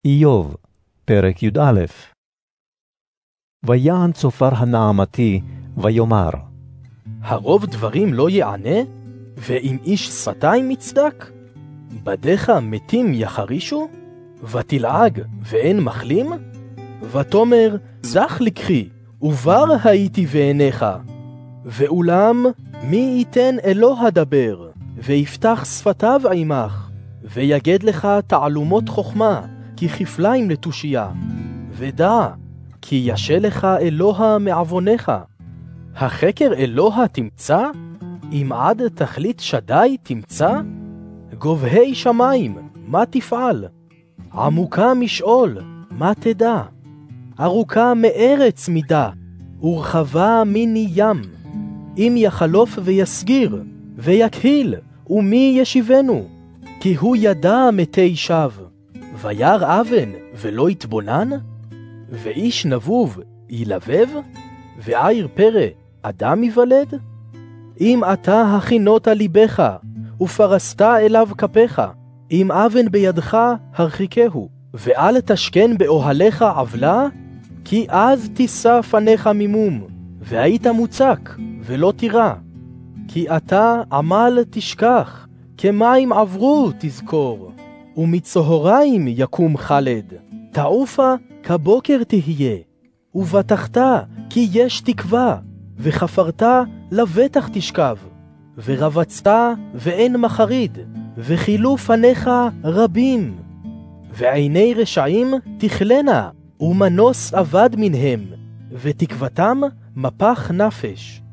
איוב, פרק י"א. ויען צופר הנעמתי, ויאמר, הרוב דברים לא יענה, ואם איש שפתיים יצדק? בדיך מתים יחרישו, ותלעג ואין מחלים? ותאמר, זך לקחי, ובר הייתי בעיניך. ואולם, מי ייתן אלוה דבר, ויפתח שפתיו עמך, ויגד לך תעלומות חוכמה, כי כפליים לתושייה. ודע, כי ישל לך אלוה מעוונך. החקר אלוה תמצא? אם עד תכלית שדי תמצא? גובהי שמיים, מה תפעל? עמוקה משאול, מה תדע? ארוכה מארץ מידה, ורחבה מיני ים. אם יחלוף ויסגיר, ויקהיל, ומי ישיבנו? כי הוא ידע מתי שב. וירא אבן ולא יתבונן? ואיש נבוב ילבב? ועיר פרא אדם יוולד? אם אתה הכינות ליבך, ופרסת אליו כפיך, אם אבן בידך הרחיקהו, ואל תשכן באוהליך עוולה, כי אז תישא פניך ממום, והיית מוצק ולא תירא. כי אתה עמל תשכח, כמים עברו תזכור, ומצהריים יקום חלד. תעופה כבוקר תהיה, ובטחת כי יש תקווה, וחפרת לבטח תשכב, ורבצת ואין מחריד, וחילו פניך רבים. ועיני רשעים תכלנה, ומנוס אבד מנהם, ותקוותם מפח נפש.